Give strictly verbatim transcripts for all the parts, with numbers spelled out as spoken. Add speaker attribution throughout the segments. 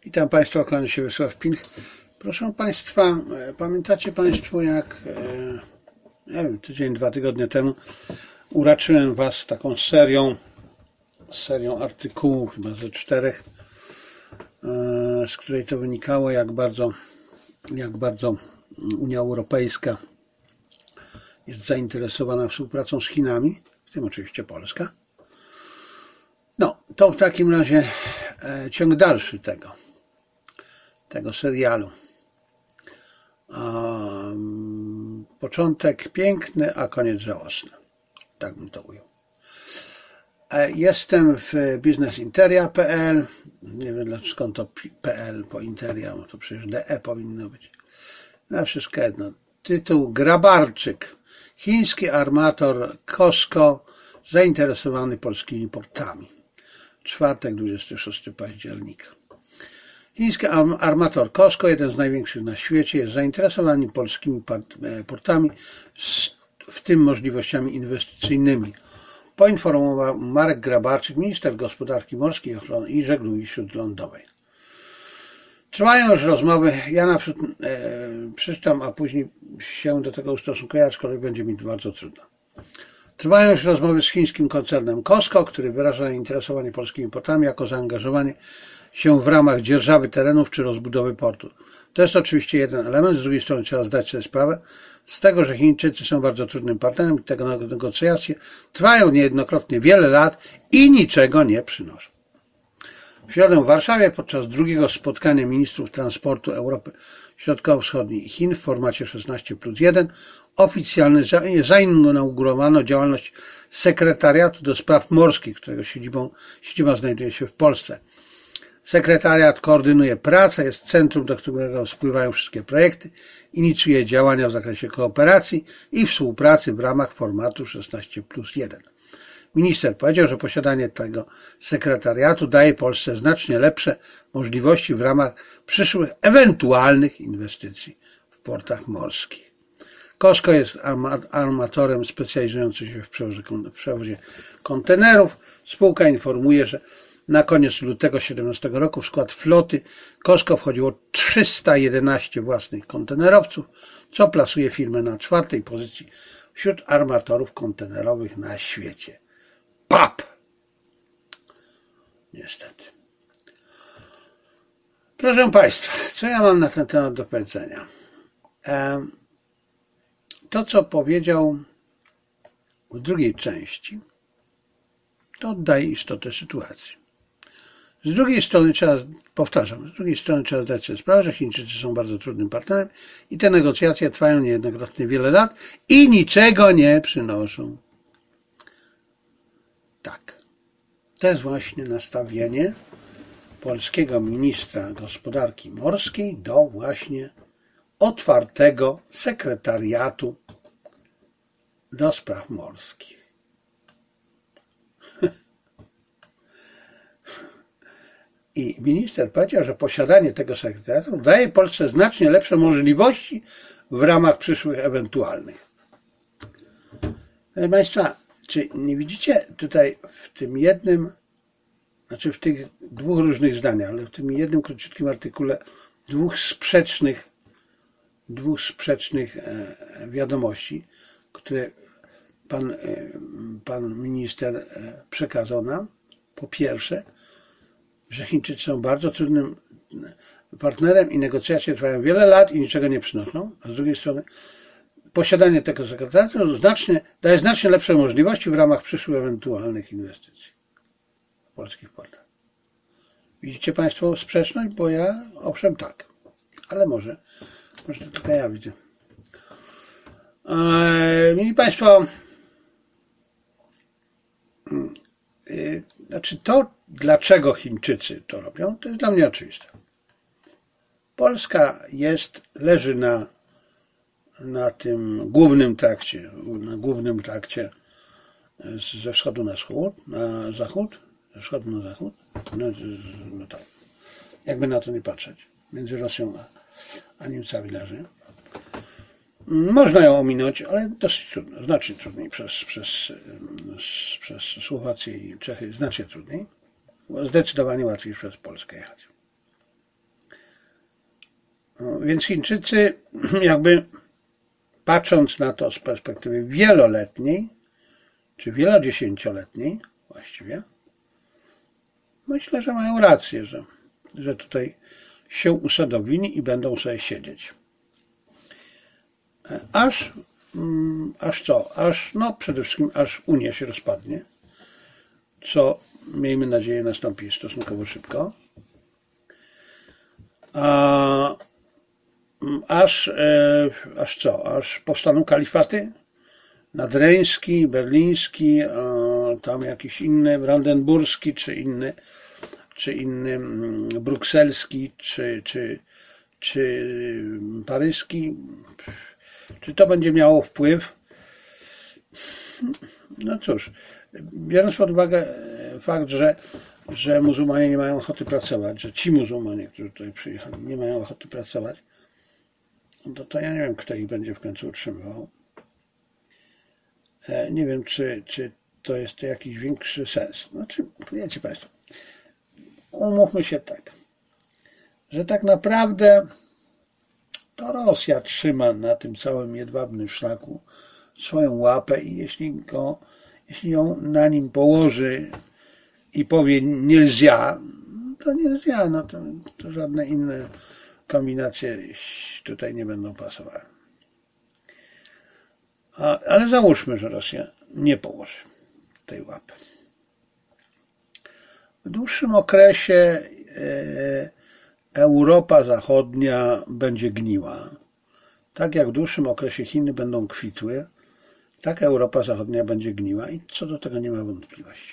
Speaker 1: Witam Państwa, kłania się Wiesław Pilch. Proszę Państwa, pamiętacie Państwo, jak nie wiem, tydzień, dwa tygodnie temu uraczyłem Was taką serią, serią artykułów, chyba ze czterech, z której to wynikało, jak bardzo, jak bardzo Unia Europejska jest zainteresowana współpracą z Chinami, w tym oczywiście Polska. No, to w takim razie ciąg dalszy tego, tego serialu. Um, początek piękny, a koniec żałosny. Tak bym to ujął. Jestem w biznesinteria kropka p l. Nie wiem dlaczego skąd to P L po Interia, bo to przecież D E powinno być. Na wszystko jedno. Tytuł: Grabarczyk. Chiński armator COSCO zainteresowany polskimi portami. Czwartek, dwudziestego szóstego października. Chiński armator COSCO, jeden z największych na świecie, jest zainteresowany polskimi portami, w tym możliwościami inwestycyjnymi. Poinformował Marek Grabarczyk, minister gospodarki morskiej i żeglugi śródlądowej. Trwają już rozmowy, ja naprzód e, przeczytam, a później się do tego ustosunkuję, aczkolwiek będzie mi bardzo trudno. Trwają już rozmowy z chińskim koncernem COSCO, który wyraża zainteresowanie polskimi portami jako zaangażowanie się w ramach dzierżawy terenów czy rozbudowy portu. To jest oczywiście jeden element, z drugiej strony trzeba zdać sobie sprawę z tego, że Chińczycy są bardzo trudnym partnerem i tego negocjacje trwają niejednokrotnie wiele lat i niczego nie przynoszą. W środę w Warszawie podczas drugiego spotkania ministrów transportu Europy Środkowo-Wschodniej i Chin w formacie szesnaście plus jeden oficjalnie zainaugurowano działalność sekretariatu do spraw morskich, którego siedzibą, siedziba znajduje się w Polsce. Sekretariat koordynuje pracę, jest centrum, do którego spływają wszystkie projekty, inicjuje działania w zakresie kooperacji i współpracy w ramach formatu szesnaście plus jeden. Minister powiedział, że posiadanie tego sekretariatu daje Polsce znacznie lepsze możliwości w ramach przyszłych ewentualnych inwestycji w portach morskich. COSCO jest armatorem specjalizującym się w przewozie, w przewozie kontenerów. Spółka informuje, że na koniec lutego dwa tysiące siedemnastego roku w skład floty COSCO wchodziło trzysta jedenaście własnych kontenerowców, co plasuje firmę na czwartej pozycji wśród armatorów kontenerowych na świecie. P A P! Niestety. Proszę Państwa, co ja mam na ten temat do powiedzenia? To, co powiedział w drugiej części, to oddaje istotę sytuacji. Z drugiej strony trzeba, powtarzam, z drugiej strony trzeba zdać sobie sprawę, że Chińczycy są bardzo trudnym partnerem i te negocjacje trwają niejednokrotnie wiele lat i niczego nie przynoszą. Tak. To jest właśnie nastawienie polskiego ministra gospodarki morskiej do właśnie otwartego sekretariatu do spraw morskich. I minister powiedział, że posiadanie tego sekretariatu daje Polsce znacznie lepsze możliwości w ramach przyszłych ewentualnych. Proszę Państwa, czy nie widzicie tutaj w tym jednym, znaczy w tych dwóch różnych zdaniach, ale w tym jednym króciutkim artykule dwóch sprzecznych, dwóch sprzecznych wiadomości, które pan, pan minister przekazał nam? Po pierwsze, że Chińczycy są bardzo trudnym partnerem i negocjacje trwają wiele lat i niczego nie przynoszą, a z drugiej strony posiadanie tego sekretariatu znacznie, daje znacznie lepsze możliwości w ramach przyszłych ewentualnych inwestycji w polskich portach. Widzicie Państwo sprzeczność? Bo ja, owszem, tak. Ale może, może to tylko ja widzę. Eee, mieli Państwo, yy, znaczy to, dlaczego Chińczycy to robią, to jest dla mnie oczywiste. Polska jest, leży na, na tym głównym trakcie, na głównym trakcie ze wschodu na wschód, na zachód, ze wschodu na zachód, no, no tak, jakby na to nie patrzeć, między Rosją a, a Niemcami leży. Można ją ominąć, ale dosyć trudno, znacznie trudniej przez, przez, przez Słowację i Czechy, znacznie trudniej. Zdecydowanie łatwiej przez Polskę jechać. Więc Chińczycy jakby patrząc na to z perspektywy wieloletniej, czy wielodziesięcioletniej właściwie, myślę, że mają rację, że, że tutaj się usadowili i będą sobie siedzieć. Aż, aż co? Aż, no przede wszystkim aż Unia się rozpadnie, co miejmy nadzieję nastąpi stosunkowo szybko. A aż, e, aż co? Aż powstaną kalifaty? Nadreński, berliński, e, tam jakiś inny, brandenburski, czy inny, czy inny mm, brukselski, czy, czy, czy paryski. Czy to będzie miało wpływ? No cóż, biorąc pod uwagę fakt, że, że muzułmanie nie mają ochoty pracować, że ci muzułmanie, którzy tutaj przyjechali, nie mają ochoty pracować, no to ja nie wiem, kto ich będzie w końcu utrzymywał. Nie wiem, czy, czy to jest jakiś większy sens. Znaczy, wiecie Państwo, umówmy się tak, że tak naprawdę to Rosja trzyma na tym całym jedwabnym szlaku swoją łapę i jeśli, go, jeśli ją na nim położy i powie nie lzia, to nie lzia, no to, to żadne inne kombinacje tutaj nie będą pasowały. A, ale załóżmy, że Rosja nie położy tej łapy. W dłuższym okresie e, Europa Zachodnia będzie gniła. Tak jak w dłuższym okresie Chiny będą kwitły, tak Europa Zachodnia będzie gniła i co do tego nie ma wątpliwości.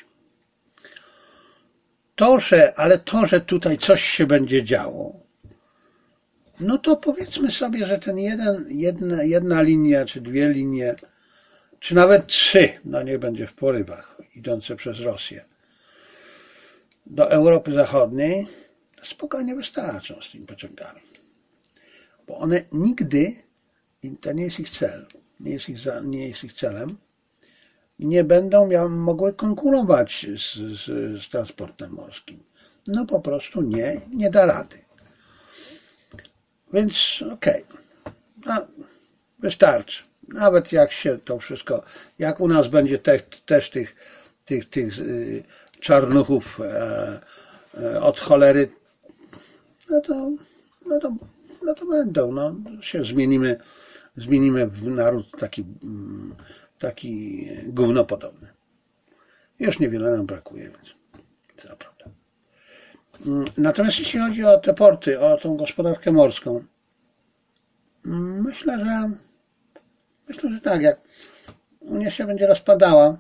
Speaker 1: To, że, ale to, że tutaj coś się będzie działo, no to powiedzmy sobie, że ten jeden, jedna, jedna linia, czy dwie linie, czy nawet trzy, no niech będzie w porywach, idące przez Rosję, do Europy Zachodniej, spokojnie wystarczą z tymi pociągami. Bo one nigdy, i to nie jest ich cel, nie jest ich, za, nie jest ich celem, nie będą miały, mogły konkurować z, z, z transportem morskim. No po prostu nie, nie da rady. Więc okej, okay. No, wystarczy. Nawet jak się to wszystko, jak u nas będzie te, też tych, tych, tych yy, czarnuchów e, e, od cholery, no to, no to, no to będą, no, się zmienimy, zmienimy w naród taki, taki gównopodobny. Już niewiele nam brakuje, więc to naprawdę. Natomiast jeśli chodzi o te porty, o tą gospodarkę morską, myślę, że myślę, że tak, jak Unia się będzie rozpadała,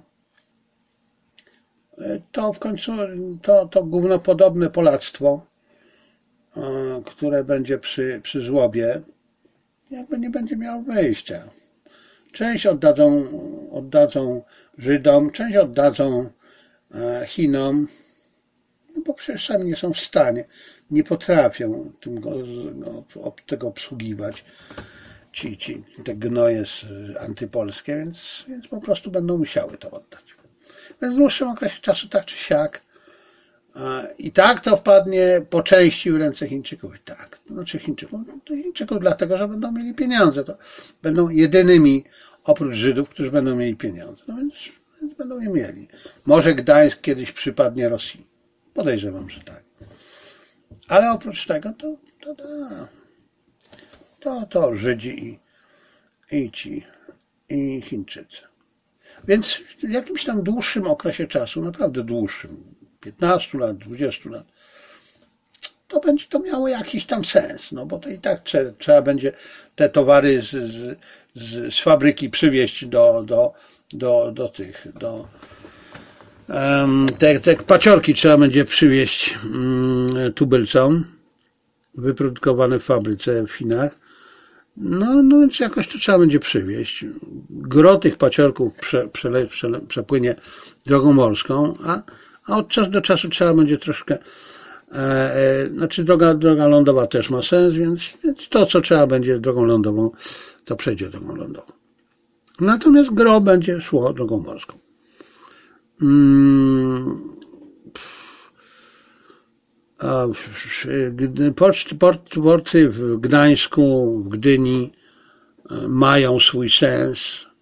Speaker 1: to w końcu to, to gównopodobne polactwo, które będzie przy, przy żłobie, jakby nie będzie miało wyjścia. Część oddadzą, oddadzą Żydom, część oddadzą Chinom, no bo przecież sami nie są w stanie, nie potrafią tym, no, tego obsługiwać, ci, ci, te gnoje antypolskie, więc, więc po prostu będą musiały to oddać. Więc w dłuższym okresie czasu tak czy siak i tak to wpadnie po części w ręce Chińczyków. I tak, to znaczy Chińczyków, to Chińczyków dlatego, że będą mieli pieniądze. To będą jedynymi oprócz Żydów, którzy będą mieli pieniądze. No więc, więc będą je mieli. Może Gdańsk kiedyś przypadnie Rosji. Podejrzewam, że tak. Ale oprócz tego to to, to, to, to Żydzi i, i ci, i Chińczycy. Więc w jakimś tam dłuższym okresie czasu, naprawdę dłuższym, piętnastu lat, dwudziestu lat, to będzie to miało jakiś tam sens, no bo to i tak trzeba, trzeba będzie te towary z, z, z, z fabryki przywieźć do, do, do, do tych, do um, te, te paciorki trzeba będzie przywieźć um, tubylcom, wyprodukowane w fabryce w Chinach. No, no więc jakoś to trzeba będzie przywieźć. Gro tych paciorków prze, przele, przele, przepłynie drogą morską, a, a od czasu do czasu trzeba będzie troszkę, e, e, znaczy droga, droga lądowa też ma sens, więc, więc to, co trzeba będzie drogą lądową, to przejdzie drogą lądową. Natomiast gro będzie szło drogą morską. Hmm. A porty, porty, porty w Gdańsku, w Gdyni mają swój sens,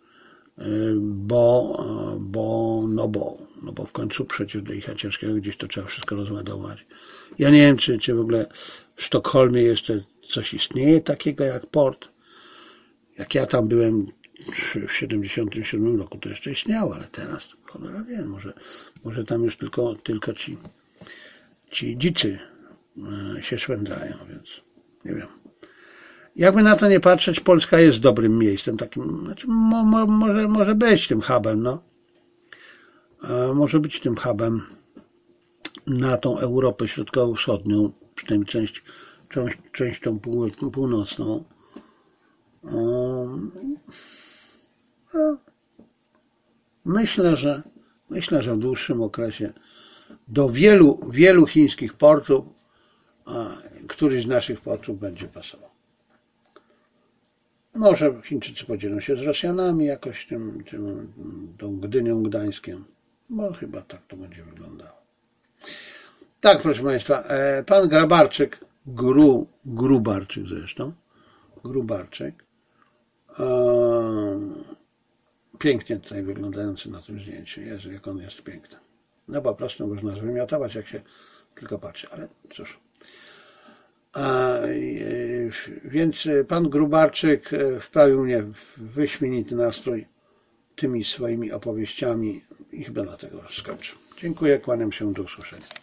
Speaker 1: bo, bo, no bo, no bo w końcu przecież do Icha Ciężkiego gdzieś to trzeba wszystko rozładować. Ja nie wiem, czy, czy w ogóle w Sztokholmie jeszcze coś istnieje takiego jak port. Jak ja tam byłem w siedemdziesiątym siódmym roku, to jeszcze istniało, ale teraz cholera wie, może, może tam już tylko, tylko ci, ci dzicy się szwędzają, więc nie wiem. Jakby na to nie patrzeć, Polska jest dobrym miejscem, takim, znaczy mo, mo, może, może być tym hubem, no. Może być tym hubem na tą Europę Środkowo-Wschodnią, przynajmniej część, część, część tą pół, północną. Myślę, że myślę, że w dłuższym okresie do wielu, wielu chińskich portów któryś z naszych portów będzie pasował. Może Chińczycy podzielą się z Rosjanami jakoś tym, tym, tą Gdynią, Gdańskiem. Bo chyba tak to będzie wyglądało. Tak, proszę Państwa, pan Grabarczyk, Gru, Grubarczyk zresztą, Grubarczyk, pięknie tutaj wyglądający na tym zdjęciu. Jezu, jak on jest piękny. No po prostu można zwymiotować, jak się tylko patrzy, ale cóż. A, więc pan Grubarczyk wprawił mnie w wyśmienity nastrój tymi swoimi opowieściami i chyba dlatego skończę. Dziękuję, kłaniam się, do usłyszenia.